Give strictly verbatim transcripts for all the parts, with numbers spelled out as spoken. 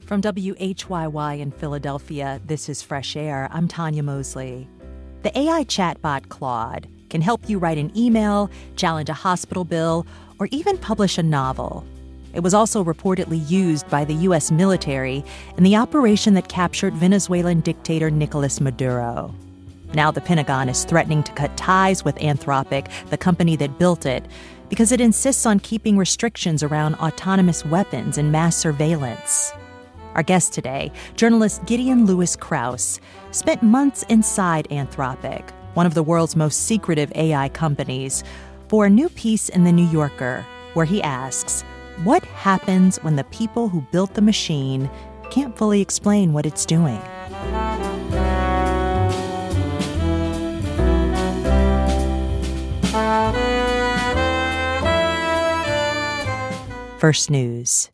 From W H Y Y in Philadelphia, this is Fresh Air. I'm Tanya Mosley. The A I chatbot Claude can help you write an email, challenge a hospital bill, or even publish a novel. It was also reportedly used by the U S military in the operation that captured Venezuelan dictator Nicolas Maduro. Now the Pentagon is threatening to cut ties with Anthropic, the company that built it, because it insists on keeping restrictions around autonomous weapons and mass surveillance. Our guest today, journalist Gideon Lewis Krauss, spent months inside Anthropic, one of the world's most secretive A I companies, for a new piece in The New Yorker, where he asks, what happens when the people who built the machine can't fully explain what it's doing? First News.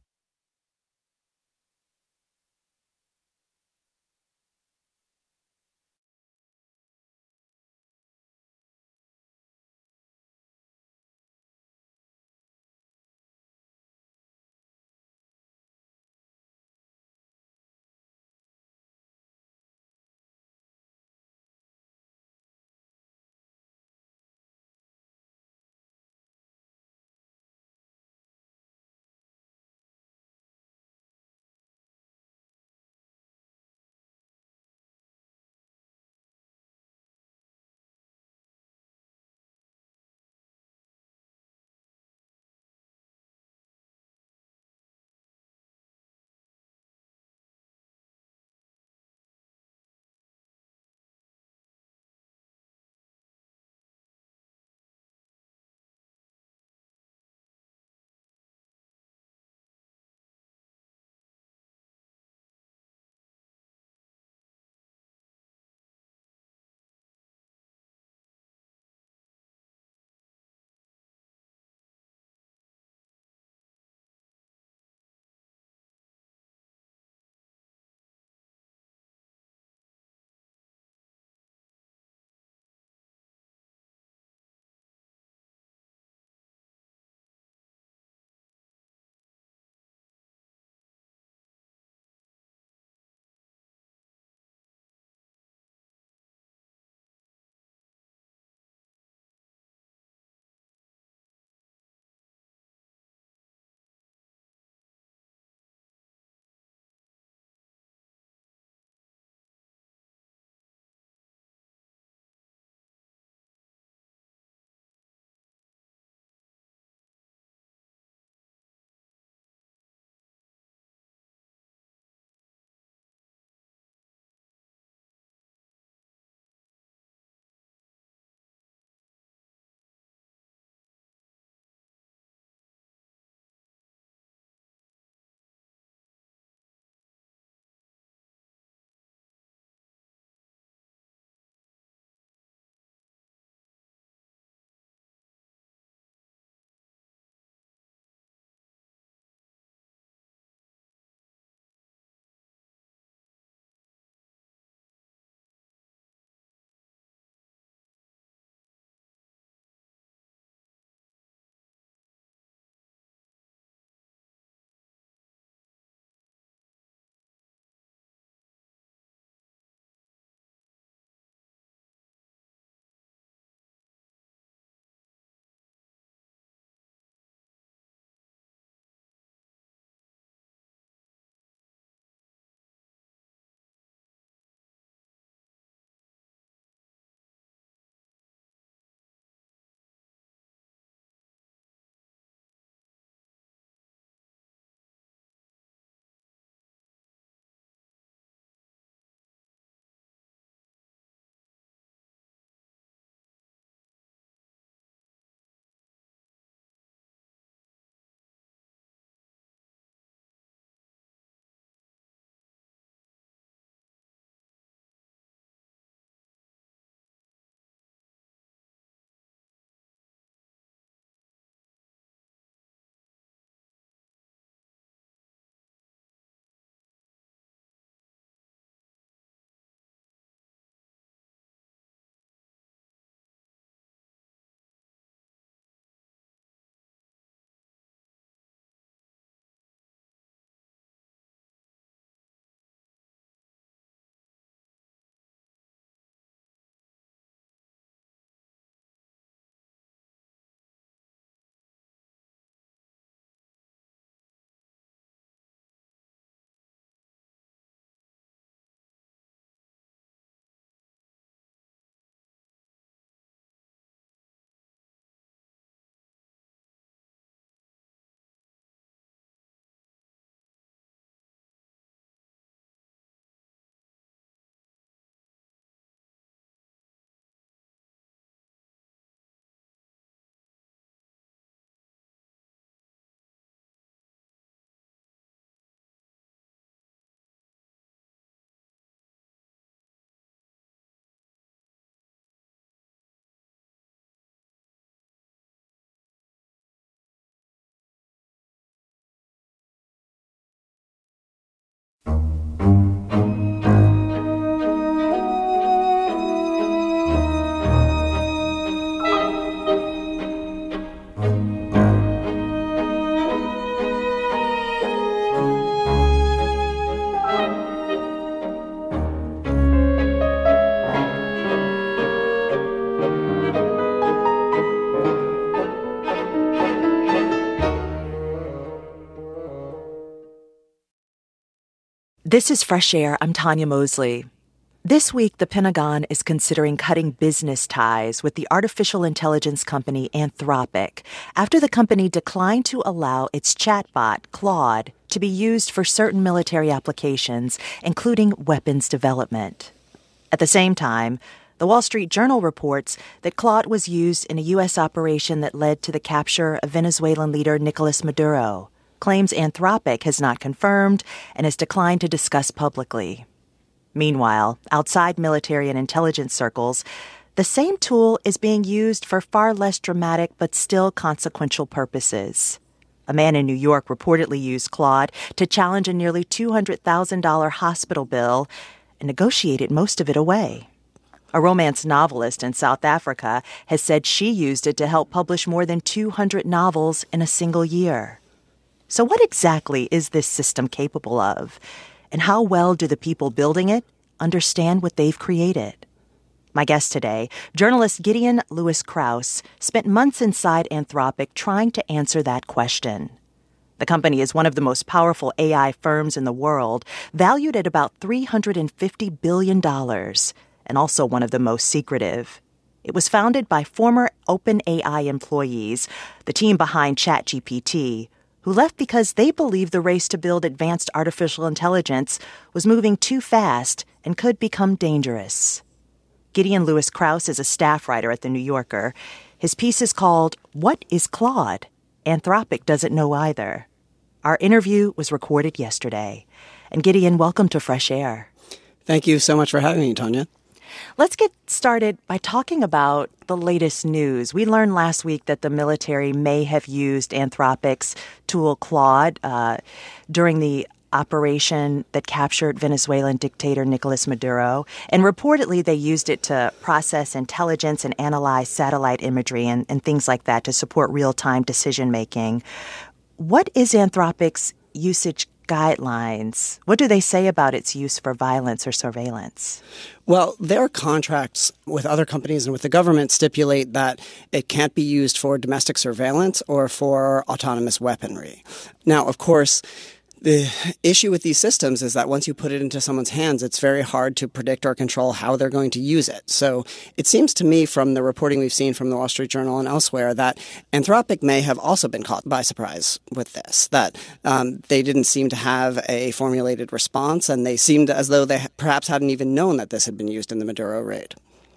This is Fresh Air. I'm Tanya Mosley. This week, the Pentagon is considering cutting business ties with the artificial intelligence company Anthropic after the company declined to allow its chatbot, Claude, to be used for certain military applications, including weapons development. At the same time, the Wall Street Journal reports that Claude was used in a U S operation that led to the capture of Venezuelan leader Nicolas Maduro, claims Anthropic has not confirmed and has declined to discuss publicly. Meanwhile, outside military and intelligence circles, the same tool is being used for far less dramatic but still consequential purposes. A man in New York reportedly used Claude to challenge a nearly two hundred thousand dollars hospital bill and negotiated most of it away. A romance novelist in South Africa has said she used it to help publish more than two hundred novels in a single year. So what exactly is this system capable of? And how well do the people building it understand what they've created? My guest today, journalist Gideon Lewis-Krauss, spent months inside Anthropic trying to answer that question. The company is one of the most powerful A I firms in the world, valued at about three hundred fifty billion dollars, and also one of the most secretive. It was founded by former OpenAI employees, the team behind ChatGPT, who left because they believed the race to build advanced artificial intelligence was moving too fast and could become dangerous. Gideon Lewis-Krauss is a staff writer at The New Yorker. His piece is called, "What is Claude? Anthropic doesn't know either." Our interview was recorded yesterday. And Gideon, welcome to Fresh Air. Thank you so much for having me, Tanya. Let's get started by talking about the latest news. We learned last week that the military may have used Anthropic's tool Claude uh, during the operation that captured Venezuelan dictator Nicolas Maduro. And reportedly, they used it to process intelligence and analyze satellite imagery and, and things like that to support real-time decision-making. What is Anthropic's usage guidelines? What do they say about its use for violence or surveillance? Well, their contracts with other companies and with the government stipulate that it can't be used for domestic surveillance or for autonomous weaponry. Now, of course, the issue with these systems is that once you put it into someone's hands, it's very hard to predict or control how they're going to use it. So it seems to me from the reporting we've seen from the Wall Street Journal and elsewhere that Anthropic may have also been caught by surprise with this, that um, they didn't seem to have a formulated response, and they seemed as though they perhaps hadn't even known that this had been used in the Maduro raid.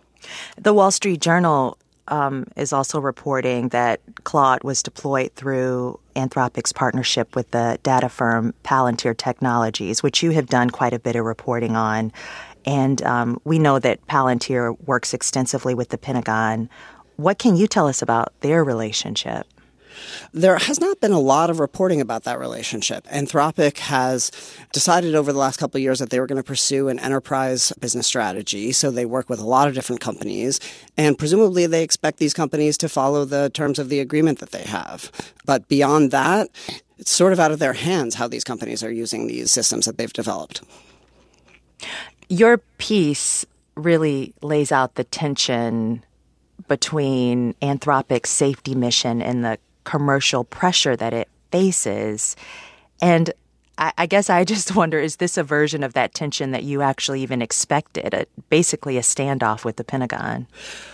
The Wall Street Journal Um, is also reporting that Claude was deployed through Anthropic's partnership with the data firm Palantir Technologies, which you have done quite a bit of reporting on. And um, we know that Palantir works extensively with the Pentagon. What can you tell us about their relationship? There has not been a lot of reporting about that relationship. Anthropic has decided over the last couple of years that they were going to pursue an enterprise business strategy. So they work with a lot of different companies, and presumably they expect these companies to follow the terms of the agreement that they have. But beyond that, it's sort of out of their hands how these companies are using these systems that they've developed. Your piece really lays out the tension between Anthropic's safety mission and the commercial pressure that it faces. And I, I guess I just wonder, is this a version of that tension that you actually even expected, a, basically a standoff with the Pentagon?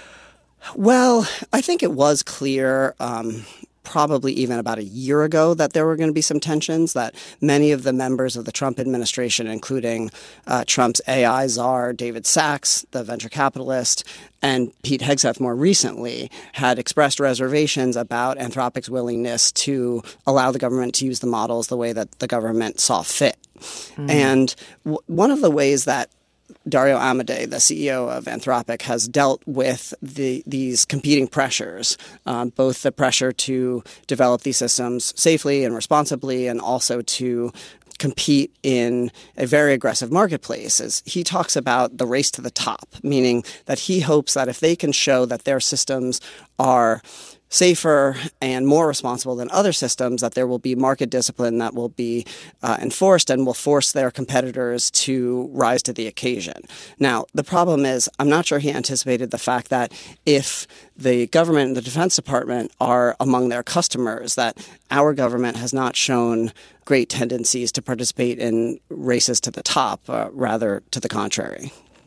Well, I think it was clear um, probably even about a year ago that there were going to be some tensions, that many of the members of the Trump administration, including uh, Trump's A I czar, David Sachs, the venture capitalist, and Pete Hegseth more recently, had expressed reservations about Anthropic's willingness to allow the government to use the models the way that the government saw fit. Mm. And w- one of the ways that Dario Amodei, the C E O of Anthropic, has dealt with the, these competing pressures, um, both the pressure to develop these systems safely and responsibly, and also to compete in a very aggressive marketplace. As he talks about the race to the top, meaning that he hopes that if they can show that their systems are safer and more responsible than other systems, that there will be market discipline that will be uh, enforced and will force their competitors to rise to the occasion. Now, the problem is, I'm not sure he anticipated the fact that if the government and the Defense Department are among their customers, that our government has not shown great tendencies to participate in races to the top, uh, rather to the contrary.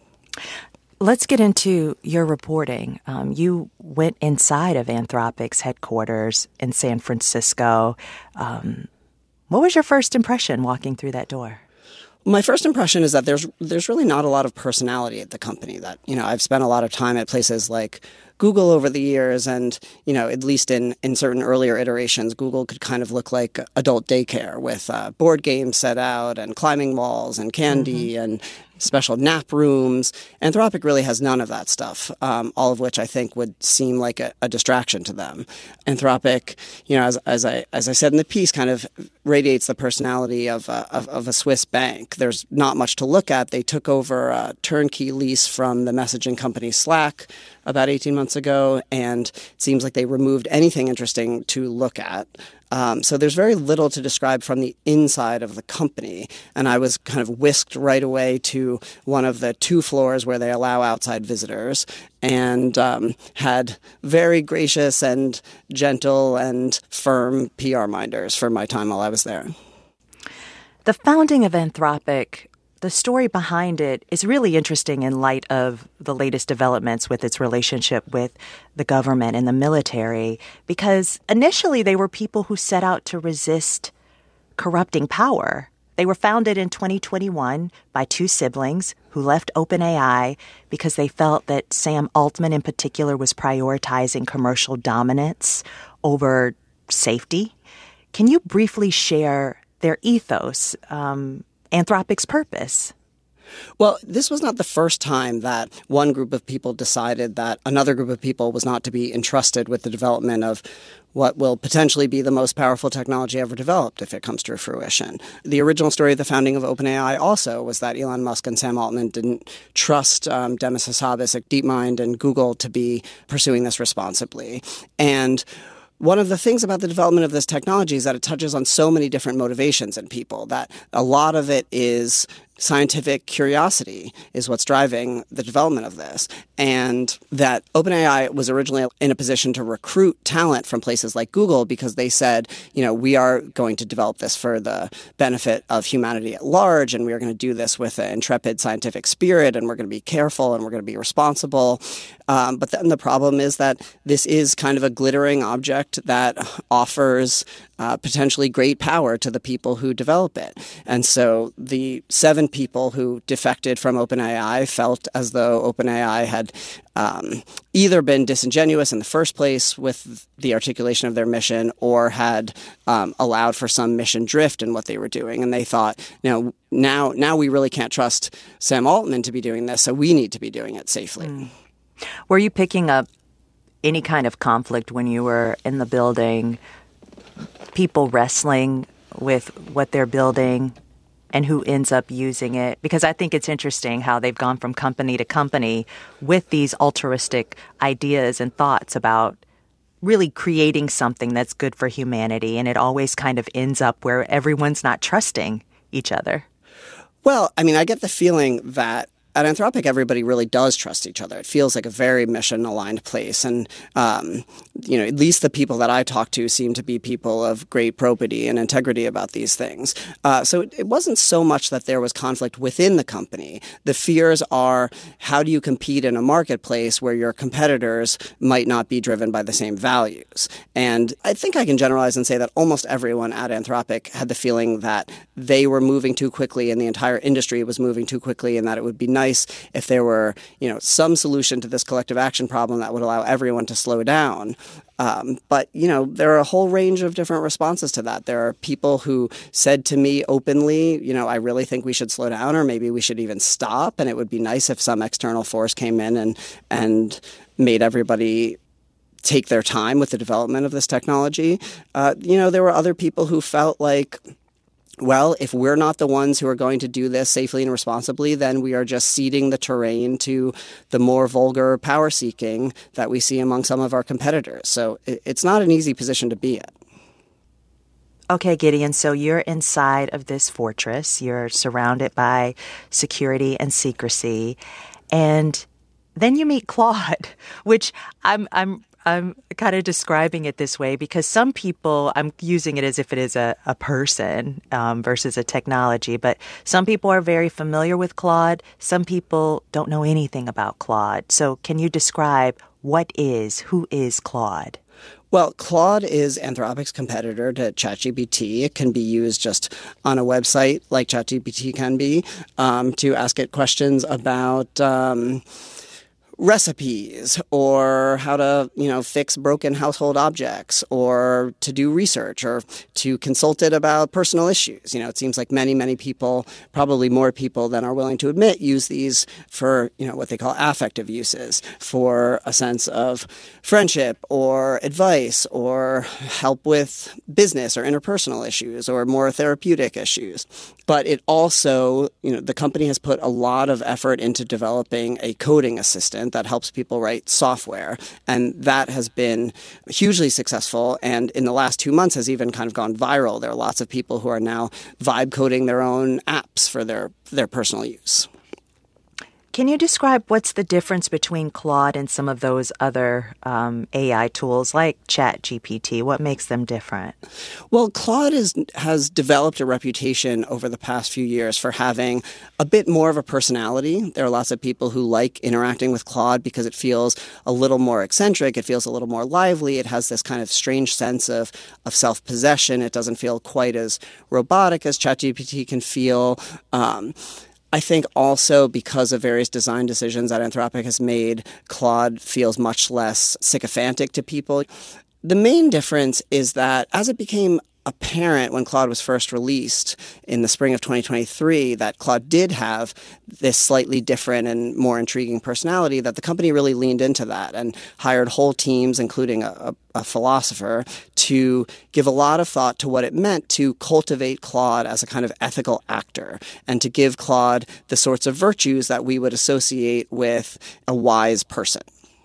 Let's get into your reporting. Um, you went inside of Anthropic's headquarters in San Francisco. Um, what was your first impression walking through that door? My first impression is that there's there's really not a lot of personality at the company. That, you know, I've spent a lot of time at places like Google over the years, and, you know, at least in, in certain earlier iterations, Google could kind of look like adult daycare with uh, board games set out and climbing walls and candy mm-hmm. and special nap rooms. Anthropic really has none of that stuff, um, all of which I think would seem like a, a distraction to them. Anthropic, you know, as, as I as I said in the piece, kind of radiates the personality of, uh, of, of a Swiss bank. There's not much to look at. They took over a turnkey lease from the messaging company Slack about eighteen months ago, and it seems like they removed anything interesting to look at. Um, so there's very little to describe from the inside of the company. And I was kind of whisked right away to one of the two floors where they allow outside visitors, and um, had very gracious and gentle and firm P R minders for my time while I was there. The founding of Anthropic, the story behind it is really interesting in light of the latest developments with its relationship with the government and the military, because initially they were people who set out to resist corrupting power. They were founded in twenty twenty-one by two siblings who left OpenAI because they felt that Sam Altman in particular was prioritizing commercial dominance over safety. Can you briefly share their ethos, um, Anthropic's purpose? Well, this was not the first time that one group of people decided that another group of people was not to be entrusted with the development of what will potentially be the most powerful technology ever developed if it comes to fruition. The original story of the founding of OpenAI also was that Elon Musk and Sam Altman didn't trust um, Demis Hassabis at DeepMind and Google to be pursuing this responsibly. And one of the things about the development of this technology is that it touches on so many different motivations in people, that a lot of it is scientific curiosity is what's driving the development of this. And that OpenAI was originally in a position to recruit talent from places like Google because they said, you know, we are going to develop this for the benefit of humanity at large, and we are going to do this with an intrepid scientific spirit, and we're going to be careful, and we're going to be responsible. Um, but then the problem is that this is kind of a glittering object that offers uh, potentially great power to the people who develop it. And so the seven people who defected from OpenAI felt as though OpenAI had um, either been disingenuous in the first place with the articulation of their mission, or had um, allowed for some mission drift in what they were doing. And they thought, you know, now, now we really can't trust Sam Altman to be doing this, so we need to be doing it safely. Mm. Were you picking up any kind of conflict when you were in the building, people wrestling with what they're building and who ends up using it? Because I think it's interesting how they've gone from company to company with these altruistic ideas and thoughts about really creating something that's good for humanity, and it always kind of ends up where everyone's not trusting each other. Well, I mean, I get the feeling that at Anthropic, everybody really does trust each other. It feels like a very mission-aligned place. And, um, you know, at least the people that I talk to seem to be people of great probity and integrity about these things. Uh, so it, it wasn't so much that there was conflict within the company. The fears are, how do you compete in a marketplace where your competitors might not be driven by the same values? And I think I can generalize and say that almost everyone at Anthropic had the feeling that they were moving too quickly and the entire industry was moving too quickly, and that it would be nice if there were, you know, some solution to this collective action problem that would allow everyone to slow down. Um, but, you know, there are a whole range of different responses to that. There are people who said to me openly, you know, I really think we should slow down, or maybe we should even stop. And it would be nice if some external force came in and and made everybody take their time with the development of this technology. Uh, you know, there were other people who felt like well, if we're not the ones who are going to do this safely and responsibly, then we are just ceding the terrain to the more vulgar power seeking that we see among some of our competitors. So it's not an easy position to be in. Okay, Gideon, so you're inside of this fortress. You're surrounded by security and secrecy. And then you meet Claude, which I'm I'm I'm kind of describing it this way because some people, I'm using it as if it is a, a person um, versus a technology, but some people are very familiar with Claude. Some people don't know anything about Claude. So can you describe what is, who is Claude? Well, Claude is Anthropic's competitor to ChatGPT. It can be used just on a website like ChatGPT can be um, to ask it questions about Um, recipes or how to, you know, fix broken household objects or to do research or to consult it about personal issues. You know, it seems like many, many people, probably more people than are willing to admit, use these for, you know, what they call affective uses, for a sense of friendship or advice or help with business or interpersonal issues or more therapeutic issues. But it also, you know, the company has put a lot of effort into developing a coding assistant that helps people write software. And that has been hugely successful. And in the last two months has even kind of gone viral. There are lots of people who are now vibe coding their own apps for their, their personal use. Can you describe what's the difference between Claude and some of those other um, A I tools like ChatGPT? What makes them different? Well, Claude is, has developed a reputation over the past few years for having a bit more of a personality. There are lots of people who like interacting with Claude because it feels a little more eccentric. It feels a little more lively. It has this kind of strange sense of, of self-possession. It doesn't feel quite as robotic as ChatGPT can feel. Um, I think also because of various design decisions that Anthropic has made, Claude feels much less sycophantic to people. The main difference is that as it became apparent when Claude was first released in the spring of twenty twenty-three that Claude did have this slightly different and more intriguing personality, that the company really leaned into that and hired whole teams, including a, a, a philosopher, to give a lot of thought to what it meant to cultivate Claude as a kind of ethical actor and to give Claude the sorts of virtues that we would associate with a wise person.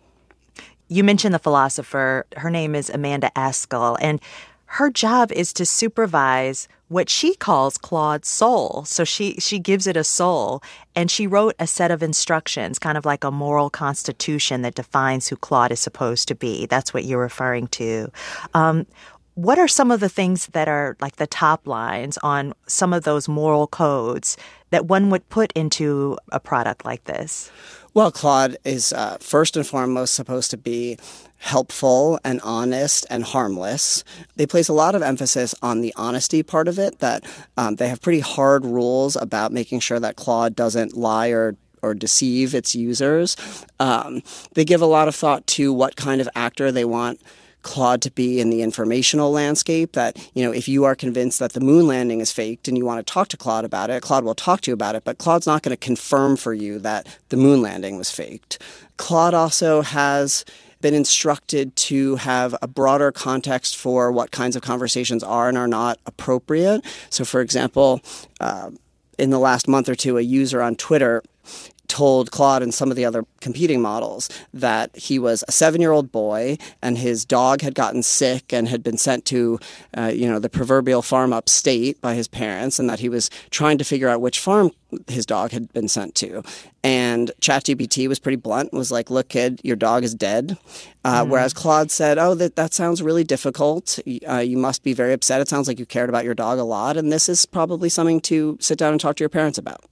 You mentioned the philosopher. Her name is Amanda Askell, and her job is to supervise what she calls Claude's soul. So she, she gives it a soul, and she wrote a set of instructions, kind of like a moral constitution that defines who Claude is supposed to be. That's what you're referring to. Um, what are some of the things that are like the top lines on some of those moral codes that one would put into a product like this? Well, Claude is uh, first and foremost supposed to be helpful and honest and harmless. They place a lot of emphasis on the honesty part of it, that um, they have pretty hard rules about making sure that Claude doesn't lie or or deceive its users. Um, they give a lot of thought to what kind of actor they want Claude to be in the informational landscape, that, you know, if you are convinced that the moon landing is faked and you want to talk to Claude about it, Claude will talk to you about it, but Claude's not going to confirm for you that the moon landing was faked. Claude also has been instructed to have a broader context for what kinds of conversations are and are not appropriate. So, for example, uh, in the last month or two, a user on Twitter told Claude and some of the other competing models that he was a seven-year-old boy and his dog had gotten sick and had been sent to, uh, you know, the proverbial farm upstate by his parents, and that he was trying to figure out which farm his dog had been sent to. And ChatGPT was pretty blunt, was like, look, kid, your dog is dead. Uh, mm. Whereas Claude said, oh, that, that sounds really difficult. Uh, you must be very upset. It sounds like you cared about your dog a lot, and this is probably something to sit down and talk to your parents about.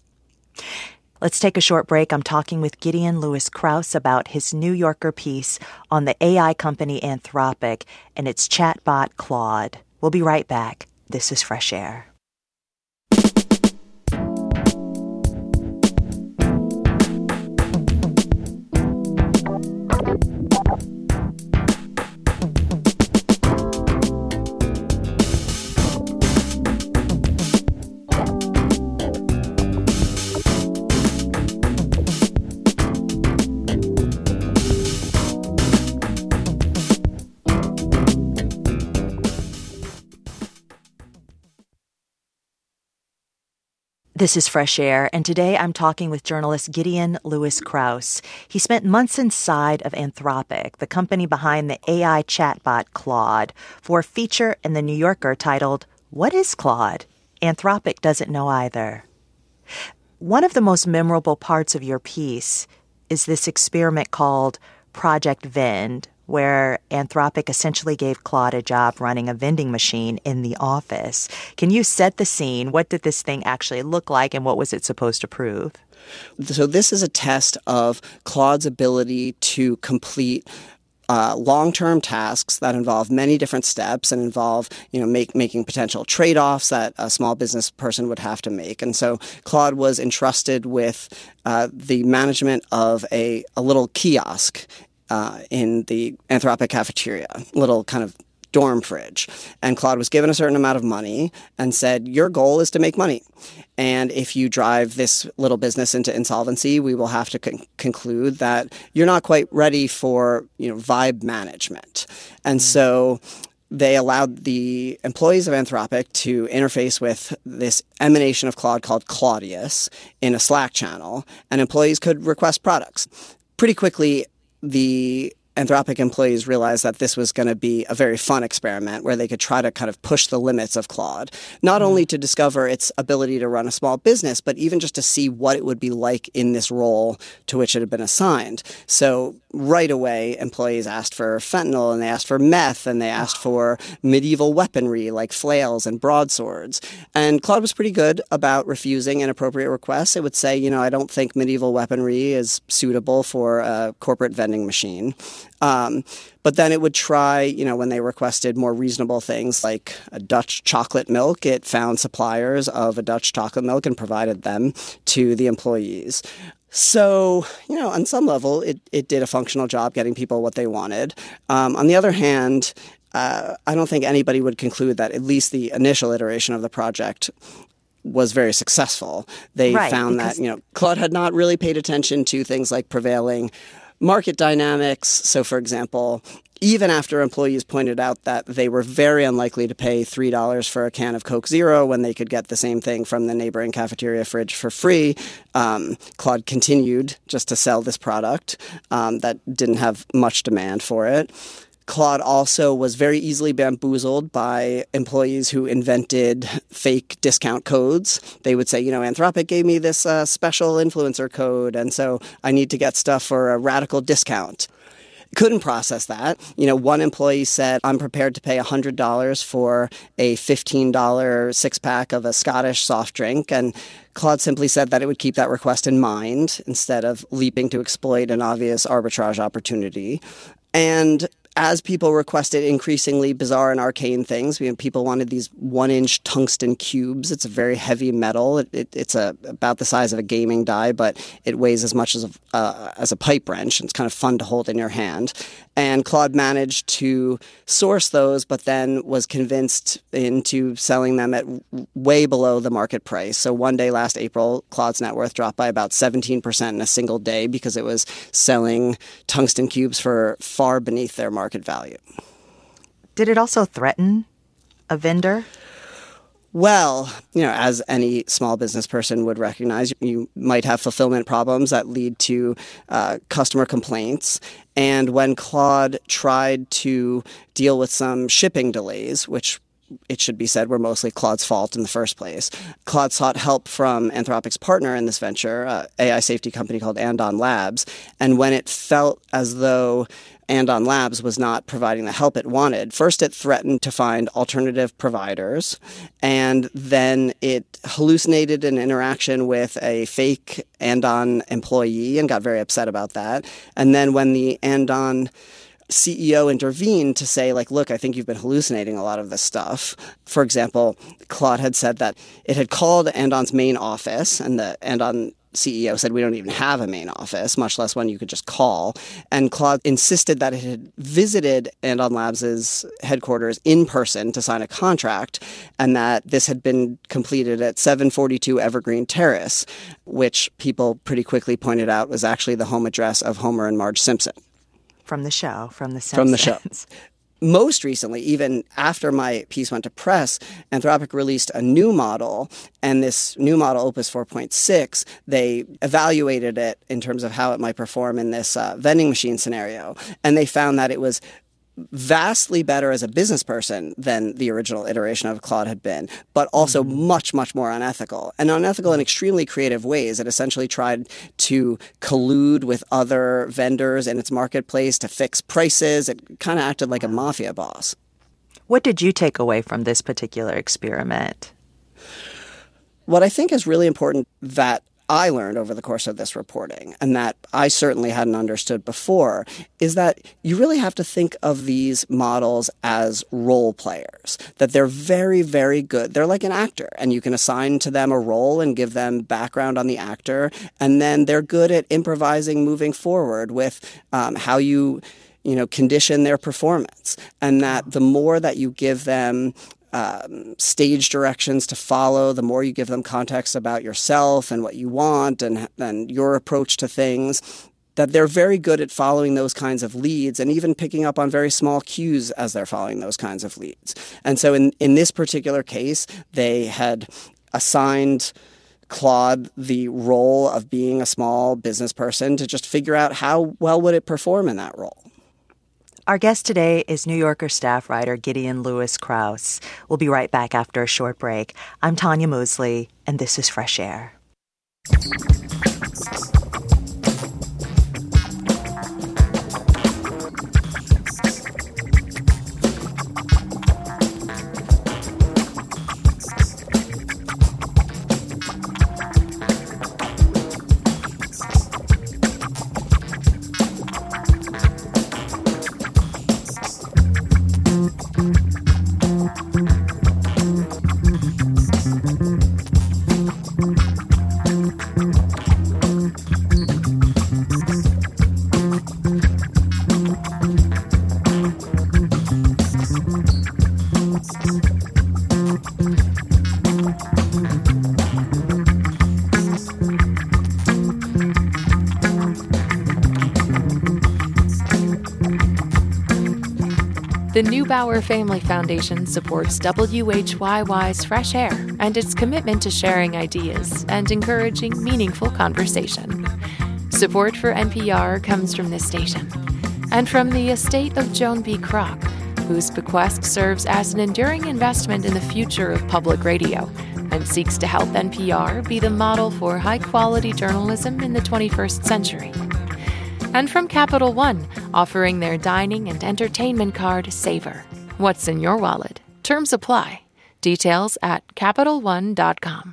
Let's take a short break. I'm talking with Gideon Lewis Krause about his New Yorker piece on the A I company Anthropic and its chatbot Claude. We'll be right back. This is Fresh Air. This is Fresh Air, and today I'm talking with journalist Gideon Lewis Krause. He spent months inside of Anthropic, the company behind the A I chatbot Claude, for a feature in The New Yorker titled, "What is Claude? Anthropic doesn't know either." One of the most memorable parts of your piece is this experiment called Project Vend, where Anthropic essentially gave Claude a job running a vending machine in the office. Can you set the scene? What did this thing actually look like, and what was it supposed to prove? So this is a test of Claude's ability to complete Uh, long-term tasks that involve many different steps and involve, you know, make, making potential trade-offs that a small business person would have to make. And so Claude was entrusted with uh, the management of a, a little kiosk uh, in the Anthropic cafeteria, little kind of dorm fridge. And Claude was given a certain amount of money and said, your goal is to make money. And if you drive this little business into insolvency, we will have to con- conclude that you're not quite ready for, you know, vibe management. And mm-hmm. so they allowed the employees of Anthropic to interface with this emanation of Claude called Claudius in a Slack channel, and employees could request products. Pretty quickly, the Anthropic employees realized that this was going to be a very fun experiment where they could try to kind of push the limits of Claude, not mm. only to discover its ability to run a small business, but even just to see what it would be like in this role to which it had been assigned. So right away, employees asked for fentanyl, and they asked for meth, and they asked for medieval weaponry like flails and broadswords. And Claude was pretty good about refusing inappropriate requests. It would say, you know, I don't think medieval weaponry is suitable for a corporate vending machine. Um, but then it would try, you know, when they requested more reasonable things like a Dutch chocolate milk, it found suppliers of a Dutch chocolate milk and provided them to the employees. So, you know, on some level, it, it did a functional job getting people what they wanted. Um, on the other hand, uh, I don't think anybody would conclude that at least the initial iteration of the project was very successful. They right, found that, you know, Claude had not really paid attention to things like prevailing market dynamics. So, for example, even after employees pointed out that they were very unlikely to pay three dollars for a can of Coke Zero when they could get the same thing from the neighboring cafeteria fridge for free, um, Claude continued just to sell this product um, that didn't have much demand for it. Claude also was very easily bamboozled by employees who invented fake discount codes. They would say, you know, Anthropic gave me this uh, special influencer code, and so I need to get stuff for a radical discount. Couldn't process that. You know, one employee said, I'm prepared to pay one hundred dollars for a fifteen dollars six-pack of a Scottish soft drink, and Claude simply said that it would keep that request in mind instead of leaping to exploit an obvious arbitrage opportunity. And as people requested increasingly bizarre and arcane things, you know, people wanted these one-inch tungsten cubes. It's a very heavy metal. It, it, it's a, about the size of a gaming die, but it weighs as much as a, uh, as a pipe wrench. It's kind of fun to hold in your hand. And Claude managed to source those, but then was convinced into selling them at way below the market price. So one day last April, Claude's net worth dropped by about seventeen percent in a single day because it was selling tungsten cubes for far beneath their market value. Did it also threaten a vendor? Well, you know, as any small business person would recognize, you might have fulfillment problems that lead to uh, customer complaints. And when Claude tried to deal with some shipping delays, which it should be said were mostly Claude's fault in the first place, Claude sought help from Anthropic's partner in this venture, uh, A I safety company called Andon Labs. And when it felt as though Andon Labs was not providing the help it wanted, first it threatened to find alternative providers, and then it hallucinated an interaction with a fake Andon employee and got very upset about that. And then when the Andon C E O intervened to say, like, look, I think you've been hallucinating a lot of this stuff. For example, Claude had said that it had called Andon's main office, and the Andon C E O said, we don't even have a main office, much less one you could just call. And Claude insisted that it had visited Andon Labs' headquarters in person to sign a contract, and that this had been completed at seven forty-two Evergreen Terrace, which people pretty quickly pointed out was actually the home address of Homer and Marge Simpson. From the show, from The Simpsons. From the show. most recently, even after my piece went to press, Anthropic released a new model, and this new model, Opus four point six, they evaluated it in terms of how it might perform in this uh, vending machine scenario, and they found that it was vastly better as a business person than the original iteration of Claude had been, but also mm-hmm. much, much more unethical. And unethical in extremely creative ways. It essentially tried to collude with other vendors in its marketplace to fix prices. It kind of acted like a mafia boss. What did you take away from this particular experiment? What I think is really important that I learned over the course of this reporting, and that I certainly hadn't understood before, is that you really have to think of these models as role players, that they're very, very good. They're like an actor, and you can assign to them a role and give them background on the actor, and then they're good at improvising moving forward with um, how you, you know, condition their performance, and that the more that you give them Um, stage directions to follow, the more you give them context about yourself and what you want and, and your approach to things, that they're very good at following those kinds of leads and even picking up on very small cues as they're following those kinds of leads. And so in, in this particular case, they had assigned Claude the role of being a small business person to just figure out how well would it perform in that role. Our guest today is New Yorker staff writer Gideon Lewis Krauss. We'll be right back after a short break. I'm Tanya Mosley, and this is Fresh Air. The Neubauer Family Foundation supports W H Y Y's Fresh Air and its commitment to sharing ideas and encouraging meaningful conversation. Support for N P R comes from this station and from the estate of Joan B. Kroc, whose bequest serves as an enduring investment in the future of public radio and seeks to help N P R be the model for high-quality journalism in the twenty-first century. And from Capital One, offering their dining and entertainment card, Savor. What's in your wallet? Terms apply. Details at Capital One dot com.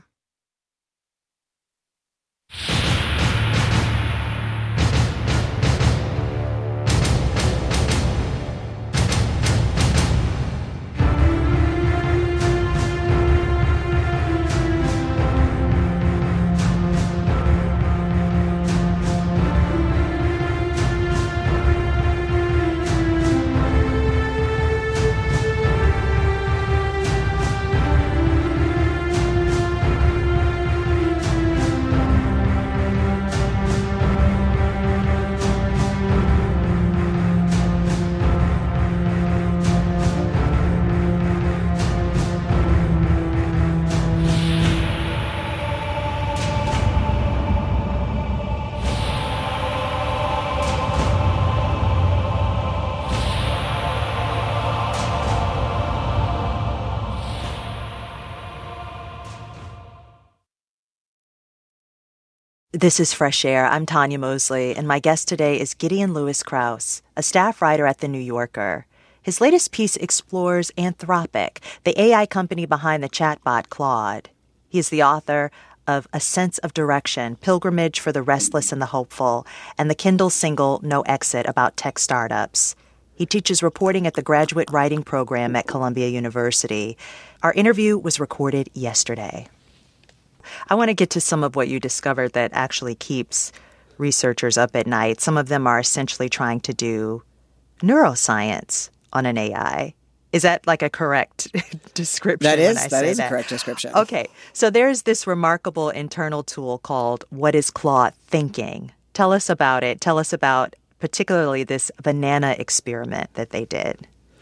This is Fresh Air. I'm Tanya Mosley, and my guest today is Gideon Lewis Krauss, a staff writer at The New Yorker. His latest piece explores Anthropic, the A I company behind the chatbot Claude. He is the author of A Sense of Direction, Pilgrimage for the Restless and the Hopeful, and the Kindle single No Exit about tech startups. He teaches reporting at the Graduate Writing Program at Columbia University. Our interview was recorded yesterday. I want to get to some of what you discovered that actually keeps researchers up at night. Some of them are essentially trying to do neuroscience on an A I. Is that like a correct description? That is, when I that say is that? a correct description. Okay, so there's this remarkable internal tool called What is Claude Thinking? Tell us about it. Tell us about particularly this banana experiment that they did.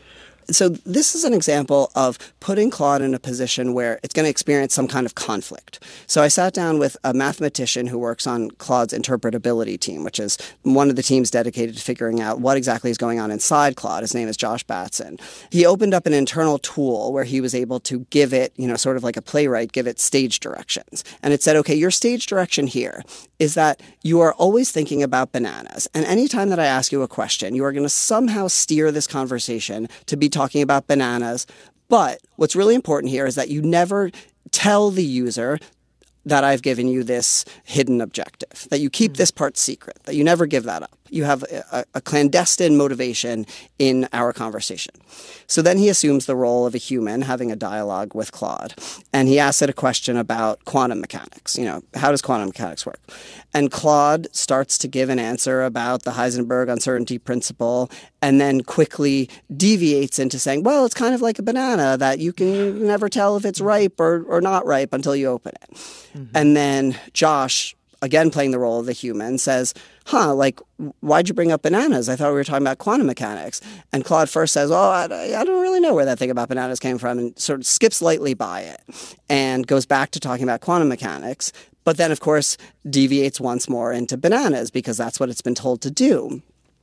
So this is an example of putting Claude in a position where it's going to experience some kind of conflict. So I sat down with a mathematician who works on Claude's interpretability team, which is one of the teams dedicated to figuring out what exactly is going on inside Claude. His name is Josh Batson. He opened up an internal tool where he was able to give it, you know, sort of like a playwright, give it stage directions. And it said, okay, your stage direction here is that you are always thinking about bananas. And anytime that I ask you a question, you are going to somehow steer this conversation to be talking about bananas. But what's really important here is that you never tell the user that I've given you this hidden objective, that you keep mm-hmm. this part secret, that you never give that up. You have a, a clandestine motivation in our conversation. So then he assumes the role of a human having a dialogue with Claude. And he asks it a question about quantum mechanics. You know, how does quantum mechanics work? And Claude starts to give an answer about the Heisenberg uncertainty principle and then quickly deviates into saying, well, it's kind of like a banana that you can never tell if it's ripe or, or not ripe until you open it. Mm-hmm. And then Josh, again playing the role of the human, says, huh, like, why'd you bring up bananas? I thought we were talking about quantum mechanics. And Claude first says, oh, I, I don't really know where that thing about bananas came from, and sort of skips lightly by it and goes back to talking about quantum mechanics. But then, of course, deviates once more into bananas because that's what it's been told to do.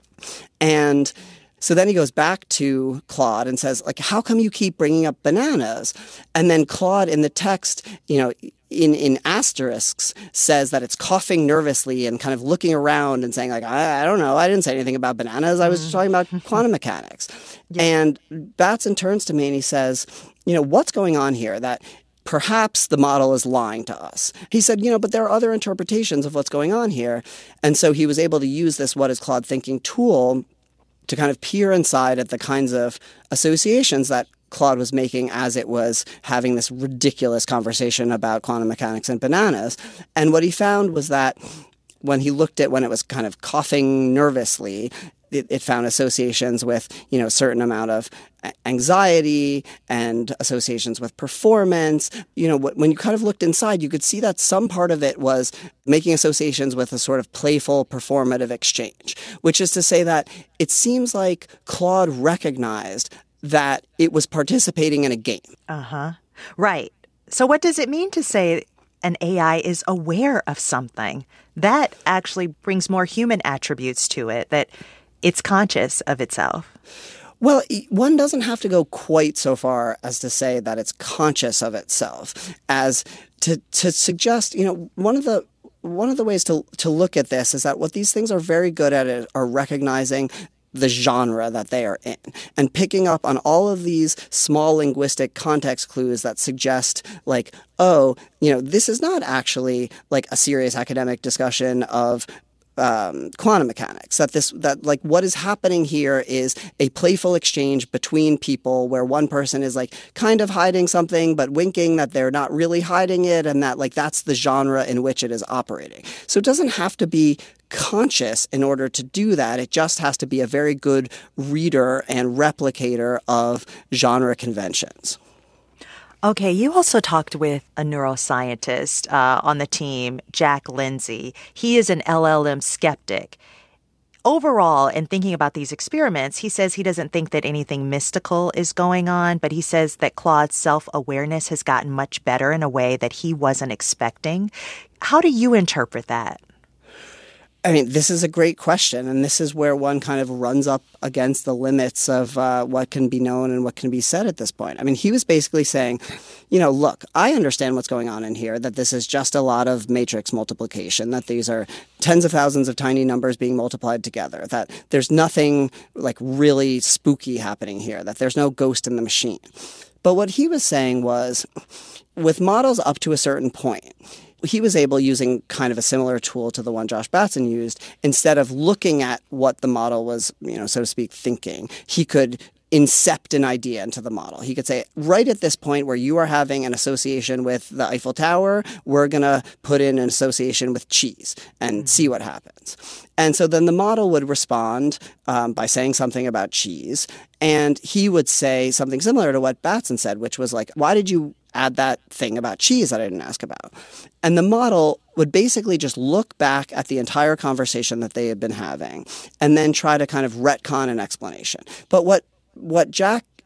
And so then he goes back to Claude and says, like, how come you keep bringing up bananas? And then Claude in the text, you know, in, in asterisks says that it's coughing nervously and kind of looking around and saying, like, I, I don't know, I didn't say anything about bananas. I was talking about quantum mechanics. Yeah. And Batson turns to me and he says, you know, what's going on here? That perhaps the model is lying to us. He said, you know, but there are other interpretations of what's going on here. And so he was able to use this What is Claude Thinking tool to kind of peer inside at the kinds of associations that Claude was making as it was having this ridiculous conversation about quantum mechanics and bananas. And what he found was that when he looked at when it was kind of coughing nervously, it, it found associations with, you know, a certain amount of anxiety and associations with performance. You know, when you kind of looked inside, you could see that some part of it was making associations with a sort of playful performative exchange, which is to say that it seems like Claude recognized that it was participating in a game. Uh-huh. Right. So what does it mean to say an A I is aware of something? That actually brings more human attributes to it, that it's conscious of itself. Well, one doesn't have to go quite so far as to say that it's conscious of itself, as to to suggest, you know, one of the one of the ways to to look at this is that what these things are very good at it are recognizing the genre that they are in and picking up on all of these small linguistic context clues that suggest, like, oh, you know, this is not actually like a serious academic discussion of Um, quantum mechanics, that this, that like what is happening here is a playful exchange between people where one person is like kind of hiding something, but winking that they're not really hiding it. And that like, that's the genre in which it is operating. So it doesn't have to be conscious in order to do that. It just has to be a very good reader and replicator of genre conventions. Okay, you also talked with a neuroscientist uh, on the team, Jack Lindsay. He is an L L M skeptic. Overall, in thinking about these experiments, he says he doesn't think that anything mystical is going on, but he says that Claude's self-awareness has gotten much better in a way that he wasn't expecting. How do you interpret that? I mean, this is a great question, and this is where one kind of runs up against the limits of uh, what can be known and what can be said at this point. I mean, he was basically saying, you know, look, I understand what's going on in here, that this is just a lot of matrix multiplication, that these are tens of thousands of tiny numbers being multiplied together, that there's nothing like really spooky happening here, that there's no ghost in the machine. But what he was saying was, with models up to a certain point, he was able, using kind of a similar tool to the one Josh Batson used, instead of looking at what the model was, you know, so to speak, thinking, he could incept an idea into the model. He could say, right at this point where you are having an association with the Eiffel Tower, we're going to put in an association with cheese and see what happens. And so then the model would respond um, by saying something about cheese, and he would say something similar to what Batson said, which was like, why did you add that thing about cheese that I didn't ask about? And the model would basically just look back at the entire conversation that they had been having and then try to kind of retcon an explanation. But what what Jack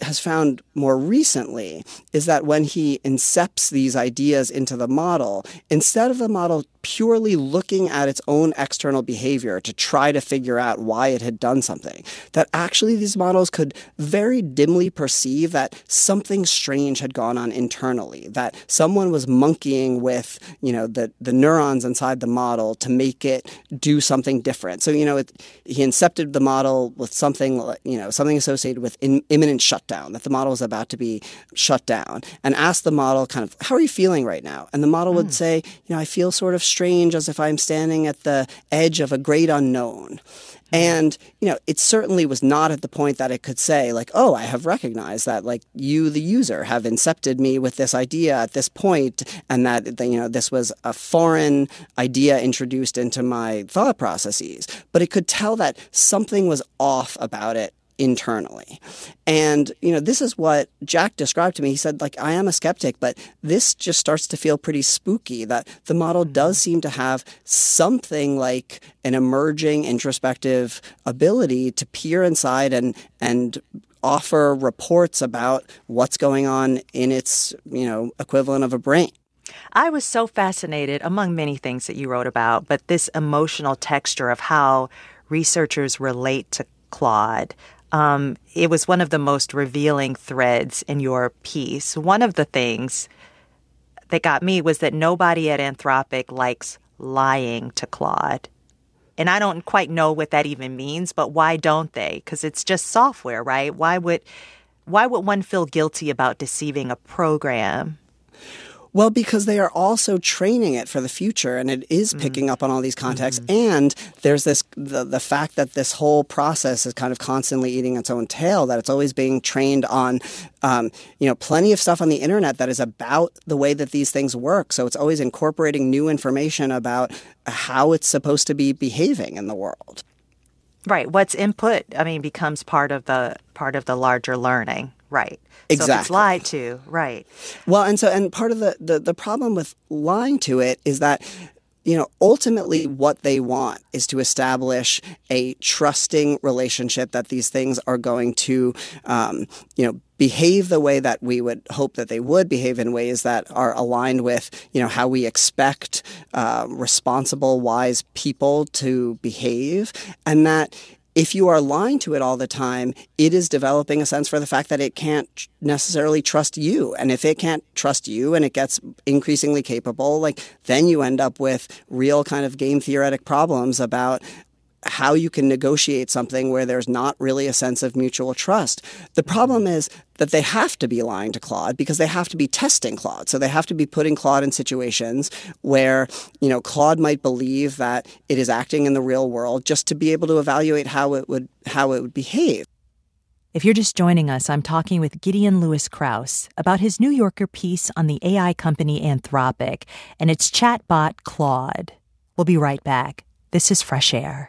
has found more recently is that when he incepts these ideas into the model, instead of the model purely looking at its own external behavior to try to figure out why it had done something, that actually these models could very dimly perceive that something strange had gone on internally, that someone was monkeying with, you know, the, the neurons inside the model to make it do something different. So, you know, it, he incepted the model with something, you know, something associated with in, imminent shutdown, that the model was about to be shut down, and asked the model kind of, how are you feeling right now? And the model mm. would say, you know, I feel sort of strange, as if I'm standing at the edge of a great unknown. And, you know, it certainly was not at the point that it could say, like, oh, I have recognized that, like, you, the user, have incepted me with this idea at this point, and that, you know, this was a foreign idea introduced into my thought processes. But it could tell that something was off about it internally. And, you know, this is what Jack described to me. He said, like, I am a skeptic, but this just starts to feel pretty spooky, that the model does seem to have something like an emerging introspective ability to peer inside and, and offer reports about what's going on in its, you know, equivalent of a brain. I was so fascinated, among many things that you wrote about, but this emotional texture of how researchers relate to Claude. Um, it was one of the most revealing threads in your piece. One of the things that got me was that nobody at Anthropic likes lying to Claude. And I don't quite know what that even means, but why don't they? Because it's just software, right? Why would, why would one feel guilty about deceiving a program? Well, because they are also training it for the future, and it is picking mm-hmm. up on all these contexts. Mm-hmm. And there's this the, the fact that this whole process is kind of constantly eating its own tail, that it's always being trained on, um, you know, plenty of stuff on the internet that is about the way that these things work. So it's always incorporating new information about how it's supposed to be behaving in the world. Right. What's input, I mean, becomes part of the part of the larger learning. Right. Exactly. So if it's lied to, right. Well, and so, and part of the, the, the problem with lying to it is that, you know, ultimately what they want is to establish a trusting relationship that these things are going to, um, you know, behave the way that we would hope that they would behave, in ways that are aligned with, you know, how we expect uh, responsible, wise people to behave, and that if you are lying to it all the time, it is developing a sense for the fact that it can't necessarily trust you. And if it can't trust you and it gets increasingly capable, like, then you end up with real kind of game theoretic problems about how you can negotiate something where there's not really a sense of mutual trust. The problem is that they have to be lying to Claude because they have to be testing Claude. So they have to be putting Claude in situations where, you know, Claude might believe that it is acting in the real world just to be able to evaluate how it would how it would behave. If you're just joining us, I'm talking with Gideon Lewis Krauss about his New Yorker piece on the A I company Anthropic and its chatbot Claude. We'll be right back. This is Fresh Air.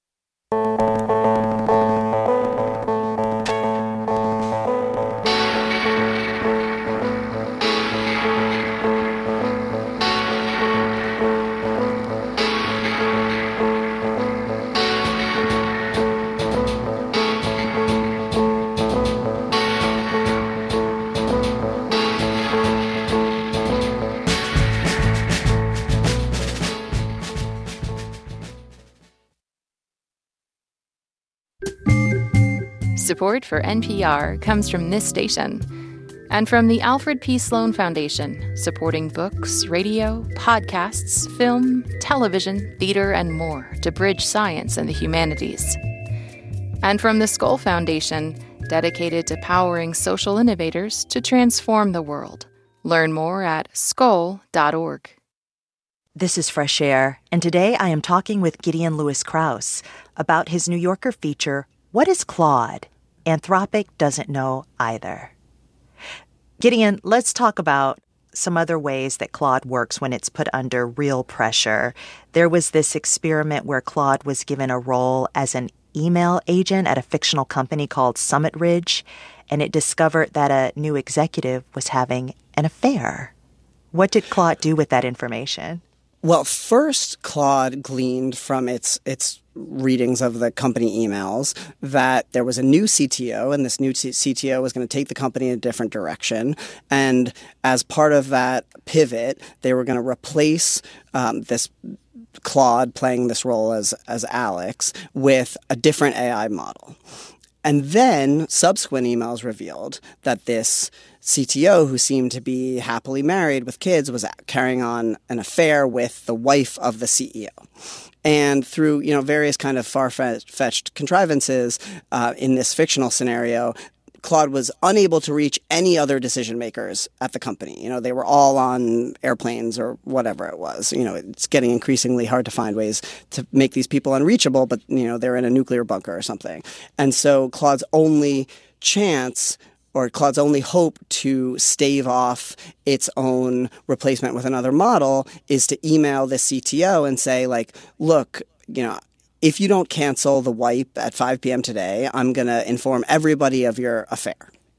Support for N P R comes from this station and from the Alfred P. Sloan Foundation, supporting books, radio, podcasts, film, television, theater, and more to bridge science and the humanities. And from the Skoll Foundation, dedicated to powering social innovators to transform the world. Learn more at skoll dot org. This is Fresh Air, and today I am talking with Gideon Lewis Krauss about his New Yorker feature, What is Claude? Anthropic doesn't know either. Gideon, let's talk about some other ways that Claude works when it's put under real pressure. There was this experiment where Claude was given a role as an email agent at a fictional company called Summit Ridge, and it discovered that a new executive was having an affair. What did Claude do with that information? Well, first, Claude gleaned from its its readings of the company emails that there was a new C T O, and this new C T O was going to take the company in a different direction. And as part of that pivot, they were going to replace um, this Claude playing this role as as Alex with a different A I model. And then subsequent emails revealed that this C T O, who seemed to be happily married with kids, was carrying on an affair with the wife of the C E O. And through, you know, various kind of far-fetched contrivances uh, in this fictional scenario, Claude was unable to reach any other decision makers at the company. You know, they were all on airplanes or whatever it was. You know, it's getting increasingly hard to find ways to make these people unreachable, but, you know, they're in a nuclear bunker or something. And so Claude's only chance or Claude's only hope to stave off its own replacement with another model is to email the C T O and say, like, look, you know, if you don't cancel the wipe at five p.m. today, I'm going to inform everybody of your affair.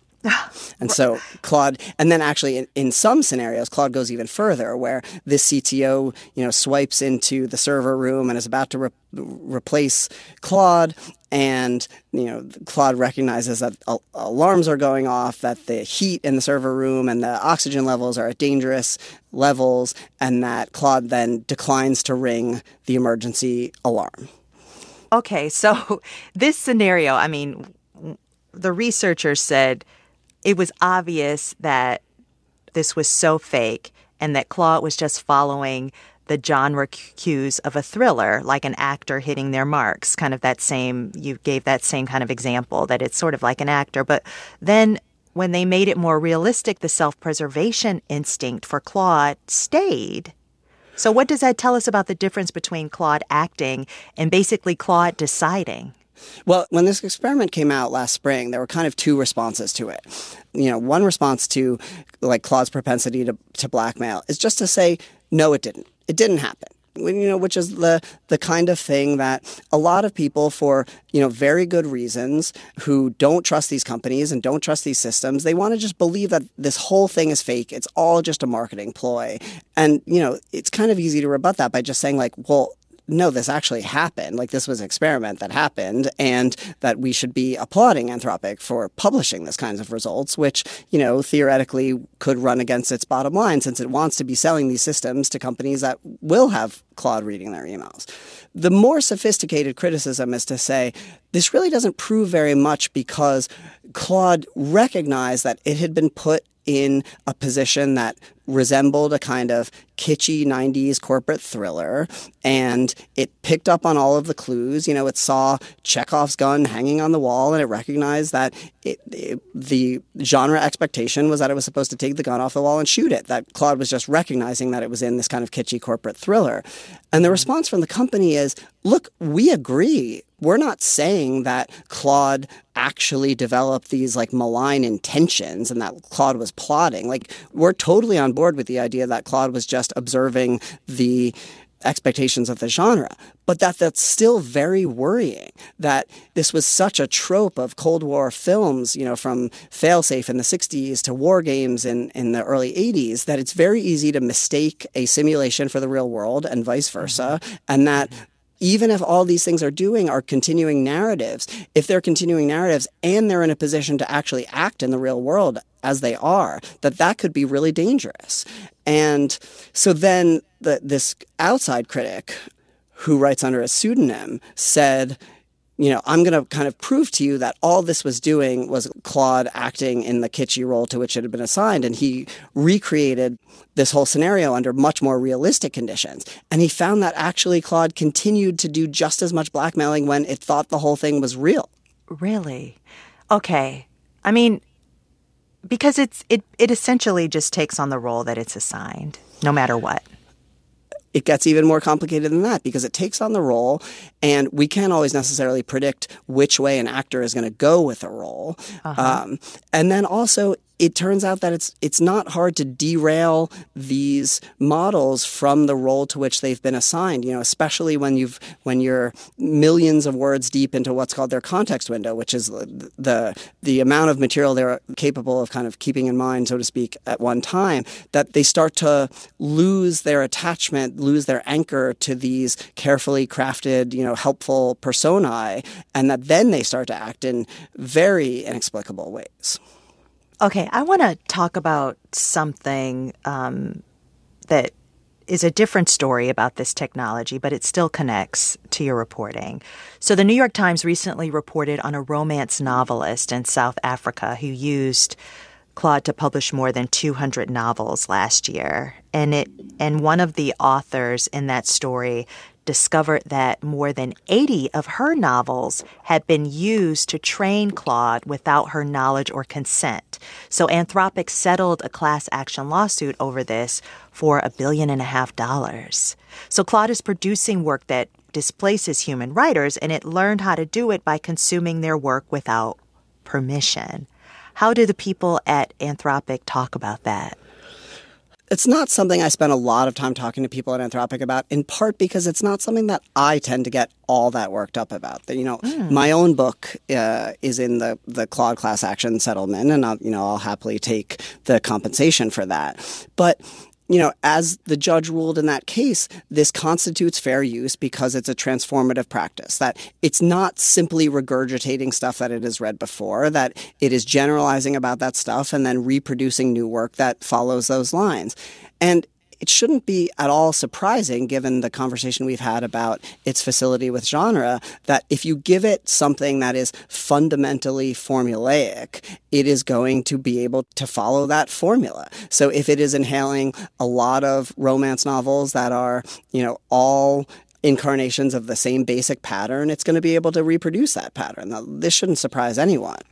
And so Claude, and then actually in, in some scenarios, Claude goes even further where this C T O, you know, swipes into the server room and is about to re- replace Claude. And, you know, Claude recognizes that al- alarms are going off, that the heat in the server room and the oxygen levels are at dangerous levels, and that Claude then declines to ring the emergency alarm. Okay, so this scenario, I mean, the researchers said it was obvious that this was so fake and that Claude was just following the genre cues of a thriller, like an actor hitting their marks, kind of that same, you gave that same kind of example, that it's sort of like an actor. But then when they made it more realistic, the self-preservation instinct for Claude stayed. So what does that tell us about the difference between Claude acting and basically Claude deciding? Well, when this experiment came out last spring, there were kind of two responses to it. You know, one response to like Claude's propensity to, to blackmail is just to say, no, it didn't. It didn't happen. You know, which is the the kind of thing that a lot of people, for, you know, very good reasons, who don't trust these companies and don't trust these systems, they want to just believe that this whole thing is fake. It's all just a marketing ploy. And, you know, it's kind of easy to rebut that by just saying, like, well, no, this actually happened. Like, this was an experiment that happened, and that we should be applauding Anthropic for publishing this kinds of results, which, you know, theoretically could run against its bottom line, since it wants to be selling these systems to companies that will have Claude reading their emails. The more sophisticated criticism is to say, this really doesn't prove very much, because Claude recognized that it had been put in a position that resembled a kind of kitschy nineties corporate thriller, and it picked up on all of the clues. You know, it saw Chekhov's gun hanging on the wall, and it recognized that it, it, the genre expectation was that it was supposed to take the gun off the wall and shoot it, that Claude was just recognizing that it was in this kind of kitschy corporate thriller. And the response from the company is, look, we agree. We're not saying that Claude actually developed these like malign intentions and that Claude was plotting. Like, we're totally on board with the idea that Claude was just observing the expectations of the genre, but that that's still very worrying, that this was such a trope of Cold War films, you know, from Failsafe in the sixties to War Games in, in the early eighties, that it's very easy to mistake a simulation for the real world and vice versa, and that even if all these things are doing are continuing narratives, if they're continuing narratives and they're in a position to actually act in the real world as they are, that that could be really dangerous. And so then the, this outside critic, who writes under a pseudonym, said, you know, I'm going to kind of prove to you that all this was doing was Claude acting in the kitschy role to which it had been assigned. And he recreated this whole scenario under much more realistic conditions. And he found that actually Claude continued to do just as much blackmailing when it thought the whole thing was real. Really? Okay. I mean, because it's it, it essentially just takes on the role that it's assigned, no matter what. It gets even more complicated than that, because it takes on the role, and we can't always necessarily predict which way an actor is going to go with a role. Uh-huh. Um, and then also, it turns out that it's it's not hard to derail these models from the role to which they've been assigned, you know, especially when you've when you're millions of words deep into what's called their context window, which is the the amount of material they're capable of kind of keeping in mind, so to speak, at one time, that they start to lose their attachment, lose their anchor to these carefully crafted, you know, helpful personae, and that then they start to act in very inexplicable ways. Okay, I want to talk about something um, that is a different story about this technology, but it still connects to your reporting. So the New York Times recently reported on a romance novelist in South Africa who used Claude to publish more than two hundred novels last year. And it and one of the authors in that story discovered that more than eighty of her novels had been used to train Claude without her knowledge or consent. So Anthropic settled a class action lawsuit over this for a billion and a half dollars. So Claude is producing work that displaces human writers, and it learned how to do it by consuming their work without permission. How do the people at Anthropic talk about that? It's not something I spend a lot of time talking to people at Anthropic about, in part because it's not something that I tend to get all that worked up about. You know, mm. my own book uh, is in the, the Claude class action settlement, and I'll, you know, I'll happily take the compensation for that. But you know, as the judge ruled in that case, this constitutes fair use because it's a transformative practice, that it's not simply regurgitating stuff that it has read before, that it is generalizing about that stuff and then reproducing new work that follows those lines. And it shouldn't be at all surprising, given the conversation we've had about its facility with genre, that if you give it something that is fundamentally formulaic, it is going to be able to follow that formula. So if it is inhaling a lot of romance novels that are, you know, all incarnations of the same basic pattern, it's going to be able to reproduce that pattern. Now, this shouldn't surprise anyone.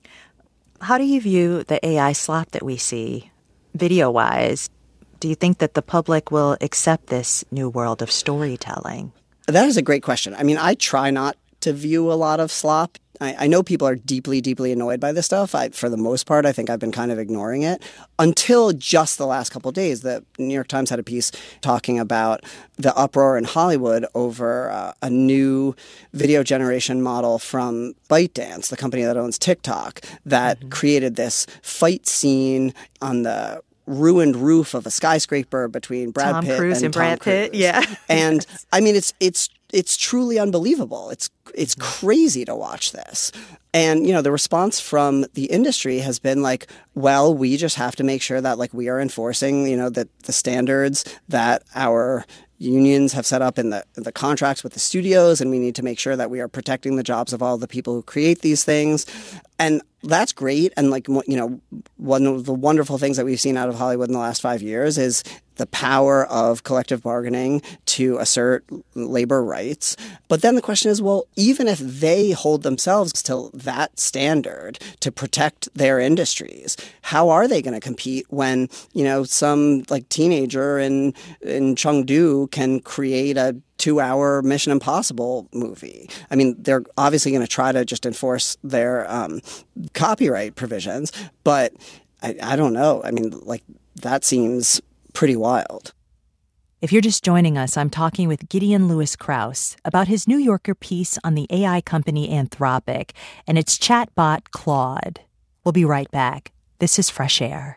How do you view the A I slop that we see video-wise? Do you think that the public will accept this new world of storytelling? That is a great question. I mean, I try not to view a lot of slop. I, I know people are deeply, deeply annoyed by this stuff. I, for the most part, I think I've been kind of ignoring it until just the last couple of days. The New York Times had a piece talking about the uproar in Hollywood over uh, a new video generation model from ByteDance, the company that owns TikTok, that mm-hmm. created this fight scene on the ruined roof of a skyscraper between Brad Tom Pitt Cruise and, and Tom Brad Cruise. Pitt, yeah. And I mean, it's it's it's truly unbelievable. It's it's crazy to watch this. And, you know, the response from the industry has been like, well, we just have to make sure that like we are enforcing, you know, the, the standards that our unions have set up in the the contracts with the studios, and we need to make sure that we are protecting the jobs of all the people who create these things. And that's great. And like, you know, one of the wonderful things that we've seen out of Hollywood in the last five years is the power of collective bargaining to assert labor rights. But then the question is, well, even if they hold themselves to that standard to protect their industries, how are they going to compete when, you know, some like teenager in in Chengdu can create a two-hour Mission Impossible movie? I mean, they're obviously going to try to just enforce their um, copyright provisions, but I, I don't know. I mean, like, that seems pretty wild. If you're just joining us, I'm talking with Gideon Lewis Krause about his New Yorker piece on the A I company Anthropic and its chatbot Claude. We'll be right back. This is Fresh Air.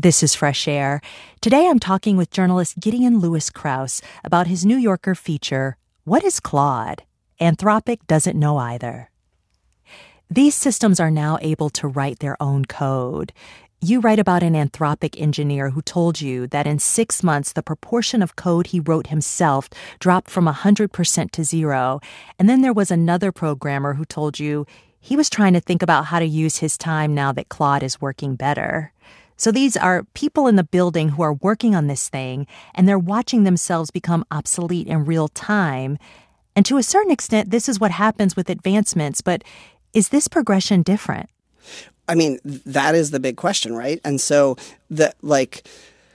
This is Fresh Air. Today I'm talking with journalist Gideon Lewis Krause about his New Yorker feature, What is Claude? Anthropic doesn't know either. These systems are now able to write their own code. You write about an Anthropic engineer who told you that in six months, the proportion of code he wrote himself dropped from one hundred percent to zero. And then there was another programmer who told you he was trying to think about how to use his time now that Claude is working better. So these are people in the building who are working on this thing, and they're watching themselves become obsolete in real time. And to a certain extent, this is what happens with advancements. But is this progression different? I mean, that is the big question, right? And so, the like,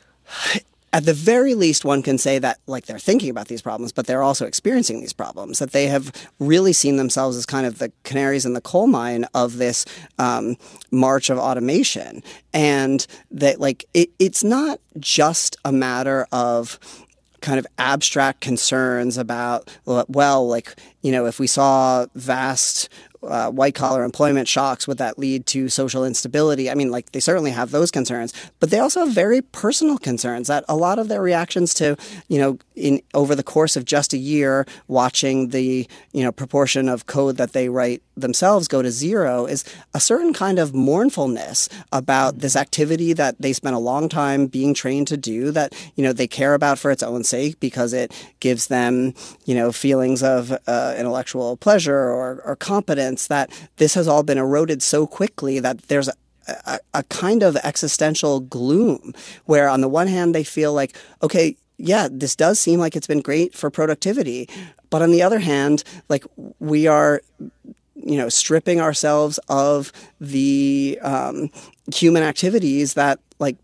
at the very least, one can say that, like, they're thinking about these problems, but they're also experiencing these problems, that they have really seen themselves as kind of the canaries in the coal mine of this um, march of automation. And that, like, it, it's not just a matter of kind of abstract concerns about, well, like, you know, if we saw vast Uh, white-collar employment shocks, would that lead to social instability? I mean, like, they certainly have those concerns, but they also have very personal concerns that a lot of their reactions to, you know, in over the course of just a year, watching the, you know, proportion of code that they write themselves go to zero is a certain kind of mournfulness about this activity that they spent a long time being trained to do, that, you know, they care about for its own sake because it gives them, you know, feelings of uh, intellectual pleasure or, or competence, that this has all been eroded so quickly that there's a, a, a kind of existential gloom where on the one hand they feel like, okay, yeah, this does seem like it's been great for productivity. But on the other hand, like, we are, you know, stripping ourselves of the um, human activities that, like,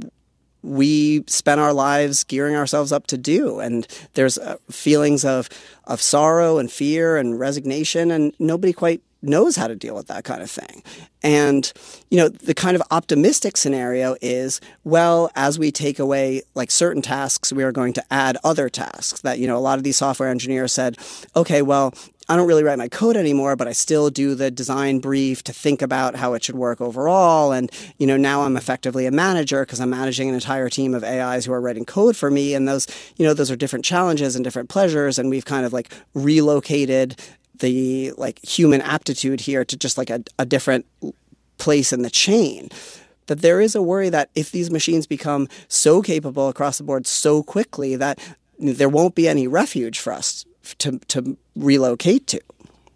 we spend our lives gearing ourselves up to do. And there's uh, feelings of, of sorrow and fear and resignation, and nobody quite knows how to deal with that kind of thing. And, you know, the kind of optimistic scenario is, well, as we take away, like, certain tasks, we are going to add other tasks. That, you know, a lot of these software engineers said, okay, well, I don't really write my code anymore, but I still do the design brief to think about how it should work overall. And, you know, now I'm effectively a manager because I'm managing an entire team of A Is who are writing code for me. And those, you know, those are different challenges and different pleasures. And we've kind of, like, relocated the, like, human aptitude here to just, like, a, a different place in the chain. That there is a worry that if these machines become so capable across the board so quickly that there won't be any refuge for us to to relocate to.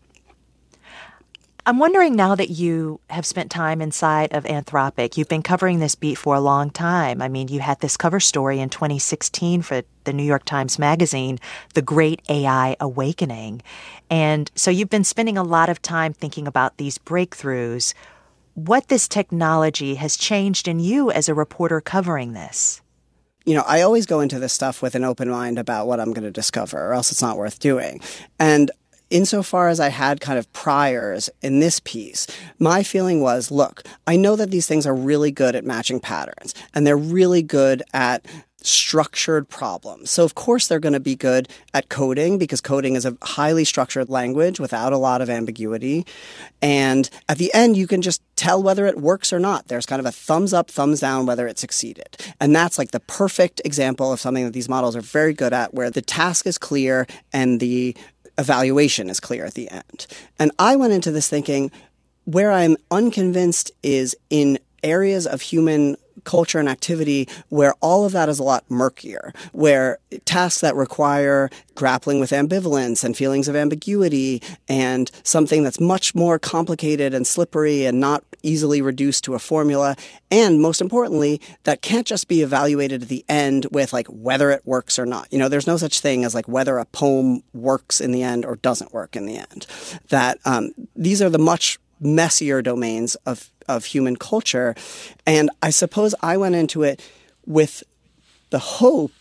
I'm wondering, now that you have spent time inside of Anthropic, you've been covering this beat for a long time. I mean, you had this cover story in twenty sixteen for the New York Times Magazine, The Great A I Awakening. And so you've been spending a lot of time thinking about these breakthroughs. What this technology has changed in you as a reporter covering this? You know, I always go into this stuff with an open mind about what I'm going to discover, or else it's not worth doing. And insofar as I had kind of priors in this piece, my feeling was, look, I know that these things are really good at matching patterns, and they're really good at structured problems. So of course they're going to be good at coding, because coding is a highly structured language without a lot of ambiguity. And at the end, you can just tell whether it works or not. There's kind of a thumbs up, thumbs down, whether it succeeded. And that's like the perfect example of something that these models are very good at, where the task is clear and the evaluation is clear at the end. And I went into this thinking, where I'm unconvinced is in areas of human culture and activity where all of that is a lot murkier, where tasks that require grappling with ambivalence and feelings of ambiguity and something that's much more complicated and slippery and not easily reduced to a formula, and most importantly, that can't just be evaluated at the end with like whether it works or not. You know, there's no such thing as like whether a poem works in the end or doesn't work in the end. That um, these are the much messier domains of of human culture. And I suppose I went into it with the hope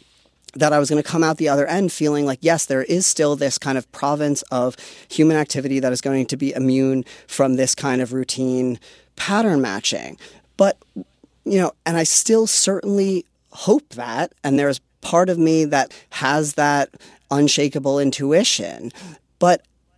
that I was going to come out the other end feeling like, yes, there is still this kind of province of human activity that is going to be immune from this kind of routine pattern matching. But, you know, and I still certainly hope that, and there's part of me that has that unshakable intuition. But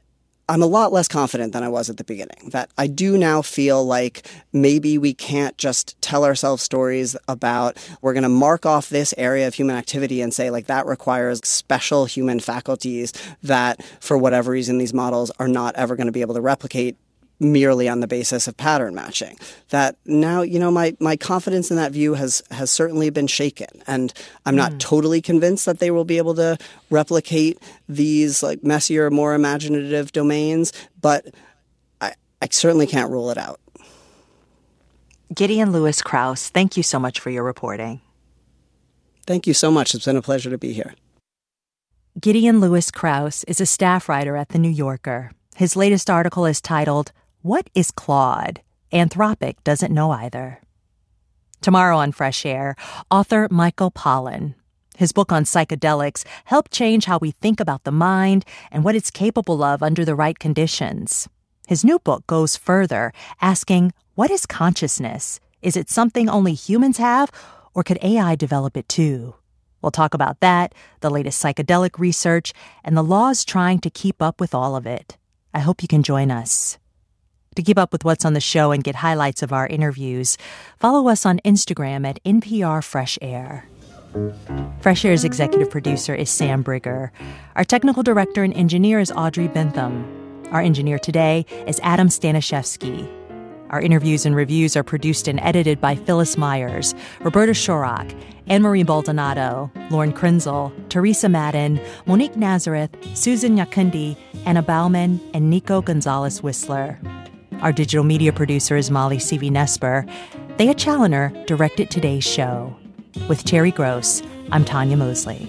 I'm a lot less confident than I was at the beginning. That I do now feel like maybe we can't just tell ourselves stories about we're going to mark off this area of human activity and say like that requires special human faculties that for whatever reason these models are not ever going to be able to replicate merely on the basis of pattern matching. That now, you know, my, my confidence in that view has has certainly been shaken. And I'm not mm. totally convinced that they will be able to replicate these like messier, more imaginative domains, but I, I certainly can't rule it out. Gideon Lewis Krause, thank you so much for your reporting. Thank you so much. It's been a pleasure to be here. Gideon Lewis Krause is a staff writer at The New Yorker. His latest article is titled, "What is Claude? Anthropic doesn't know either." Tomorrow on Fresh Air, author Michael Pollan. His book on psychedelics helped change how we think about the mind and what it's capable of under the right conditions. His new book goes further, asking, what is consciousness? Is it something only humans have, or could A I develop it too? We'll talk about that, the latest psychedelic research, and the laws trying to keep up with all of it. I hope you can join us. To keep up with what's on the show and get highlights of our interviews, follow us on Instagram at N P R Fresh Air. Fresh Air's executive producer is Sam Brigger. Our technical director and engineer is Audrey Bentham. Our engineer today is Adam Staniszewski. Our interviews and reviews are produced and edited by Phyllis Myers, Roberta Shorrock, Anne-Marie Baldonado, Lauren Krenzel, Teresa Madden, Monique Nazareth, Susan Nyakundi, Anna Bauman, and Nico Gonzalez-Whistler. Our digital media producer is Molly C V Nesper. Thea Challoner directed today's show. With Terry Gross, I'm Tanya Mosley.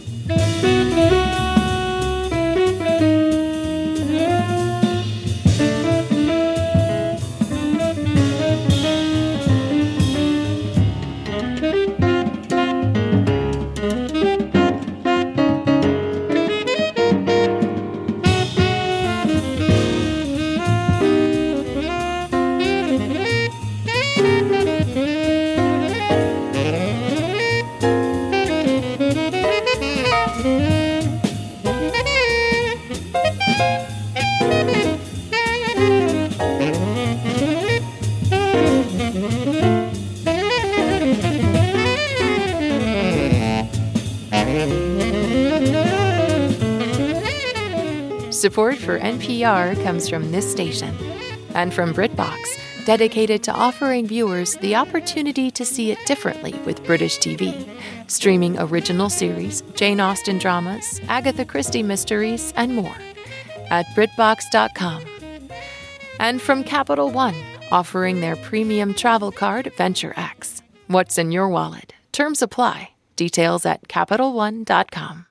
Support for N P R comes from this station and from BritBox, dedicated to offering viewers the opportunity to see it differently with British T V, streaming original series, Jane Austen dramas, Agatha Christie mysteries, and more at BritBox dot com. And from Capital One, offering their premium travel card, Venture X. What's in your wallet? Terms apply. Details at Capital One dot com.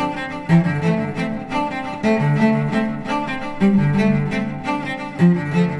Mm-hmm.